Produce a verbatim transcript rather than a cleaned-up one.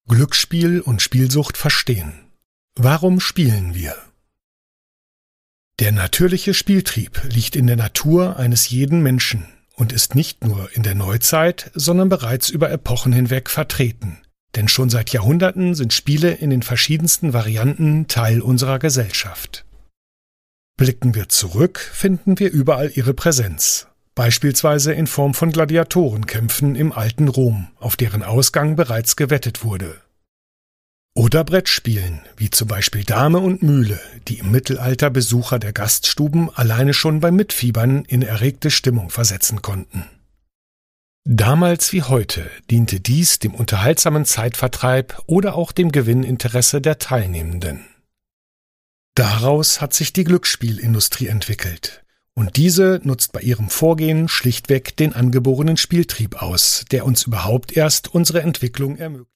Glücksspiel und Spielsucht verstehen. Warum spielen wir? Der natürliche Spieltrieb liegt in der Natur eines jeden Menschen und ist nicht nur in der Neuzeit, sondern bereits über Epochen hinweg vertreten. Denn schon seit Jahrhunderten sind Spiele in den verschiedensten Varianten Teil unserer Gesellschaft. Blicken wir zurück, finden wir überall ihre Präsenz. Beispielsweise in Form von Gladiatorenkämpfen im alten Rom, auf deren Ausgang bereits gewettet wurde. Oder Brettspielen, wie zum Beispiel Dame und Mühle, die im Mittelalter Besucher der Gaststuben alleine schon beim Mitfiebern in erregte Stimmung versetzen konnten. Damals wie heute diente dies dem unterhaltsamen Zeitvertreib oder auch dem Gewinninteresse der Teilnehmenden. Daraus hat sich die Glücksspielindustrie entwickelt. Und diese nutzt bei ihrem Vorgehen schlichtweg den angeborenen Spieltrieb aus, der uns überhaupt erst unsere Entwicklung ermöglicht.